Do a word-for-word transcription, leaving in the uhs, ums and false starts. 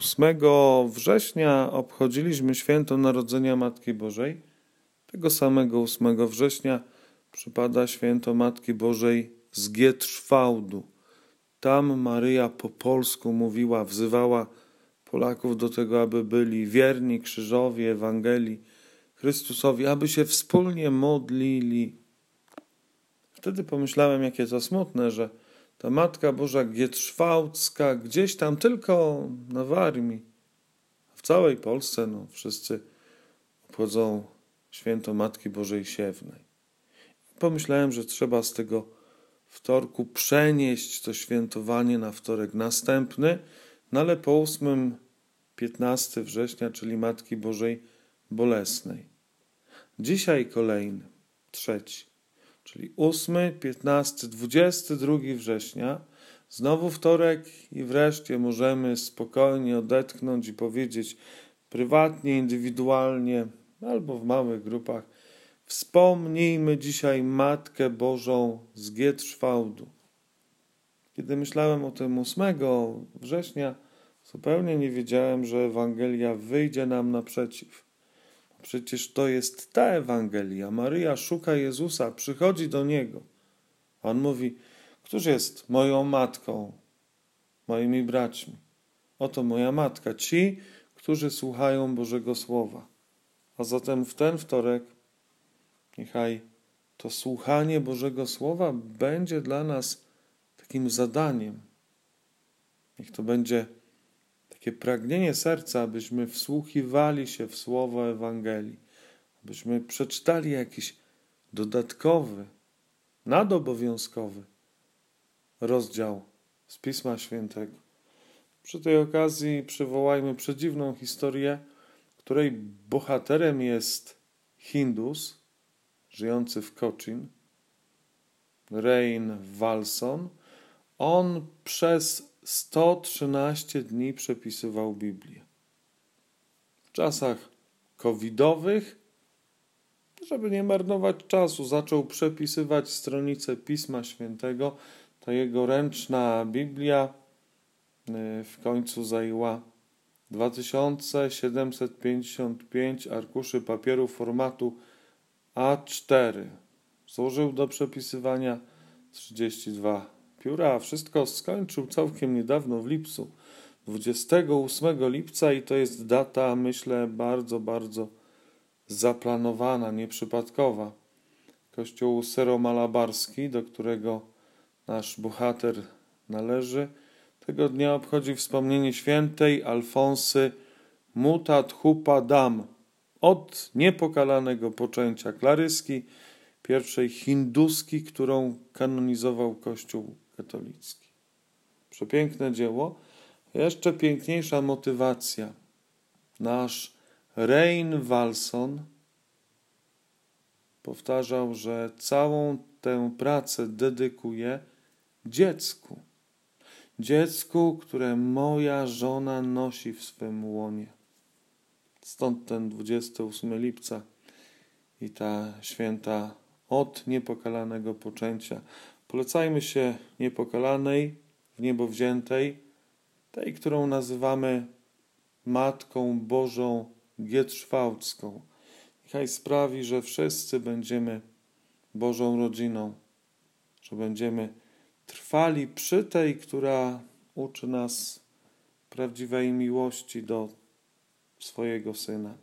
ósmego września obchodziliśmy święto Narodzenia Matki Bożej. Tego samego ósmego września przypada święto Matki Bożej z Gietrzwałdu. Tam Maryja po polsku mówiła, wzywała Polaków do tego, aby byli wierni krzyżowi, Ewangelii, Chrystusowi, aby się wspólnie modlili. Wtedy pomyślałem, jakie to smutne, że ta Matka Boża Gietrzwałdzka gdzieś tam tylko na Warmii, w całej Polsce no, wszyscy obchodzą święto Matki Bożej Siewnej. Pomyślałem, że trzeba z tego wtorku przenieść to świętowanie na wtorek następny, no ale po ósmym, piętnastego września, czyli Matki Bożej Bolesnej. Dzisiaj kolejny, trzeci, czyli ósmy, piętnasty, dwudziesty drugi września, znowu wtorek i wreszcie możemy spokojnie odetchnąć i powiedzieć prywatnie, indywidualnie albo w małych grupach: wspomnijmy dzisiaj Matkę Bożą z Gietrzwałdu. Kiedy myślałem o tym ósmego września, zupełnie nie wiedziałem, że Ewangelia wyjdzie nam naprzeciw. Przecież to jest ta Ewangelia. Maryja szuka Jezusa, przychodzi do Niego. On mówi: któż jest moją matką, moimi braćmi? Oto moja matka, ci, którzy słuchają Bożego Słowa. A zatem w ten wtorek niechaj to słuchanie Bożego Słowa będzie dla nas takim zadaniem. Niech to będzie takie pragnienie serca, abyśmy wsłuchiwali się w Słowo Ewangelii, abyśmy przeczytali jakiś dodatkowy, nadobowiązkowy rozdział z Pisma Świętego. Przy tej okazji przywołajmy przedziwną historię, której bohaterem jest Hindus, żyjący w Cochin, Rain Walson. On przez sto trzynaście dni przepisywał Biblię. W czasach covidowych, żeby nie marnować czasu, zaczął przepisywać stronice Pisma Świętego. Ta jego ręczna Biblia w końcu zajęła dwa tysiące siedemset pięćdziesiąt pięć arkuszy papieru formatu A cztery. Złożył do przepisywania trzydzieści dwa pióra, a wszystko skończył całkiem niedawno w lipcu, dwudziestego ósmego lipca, i to jest data, myślę, bardzo, bardzo zaplanowana, nieprzypadkowa. Kościół Syro-Malabarski, do którego nasz bohater należy, tego dnia obchodzi wspomnienie świętej Alfonsy Mutathupa Dam, od niepokalanego poczęcia klaryski, pierwszej hinduski, którą kanonizował Kościół katolicki. Przepiękne dzieło. Jeszcze piękniejsza motywacja. Nasz Rain Walson powtarzał, że całą tę pracę dedykuje dziecku. Dziecku, które moja żona nosi w swym łonie. Stąd ten dwudziestego ósmego lipca i ta święta od niepokalanego poczęcia. Polecajmy się niepokalanej, w niebo wziętej, tej, którą nazywamy Matką Bożą Gietrzwałdzką. Niechaj sprawi, że wszyscy będziemy Bożą rodziną, że będziemy trwali przy tej, która uczy nas prawdziwej miłości do swojego Syna.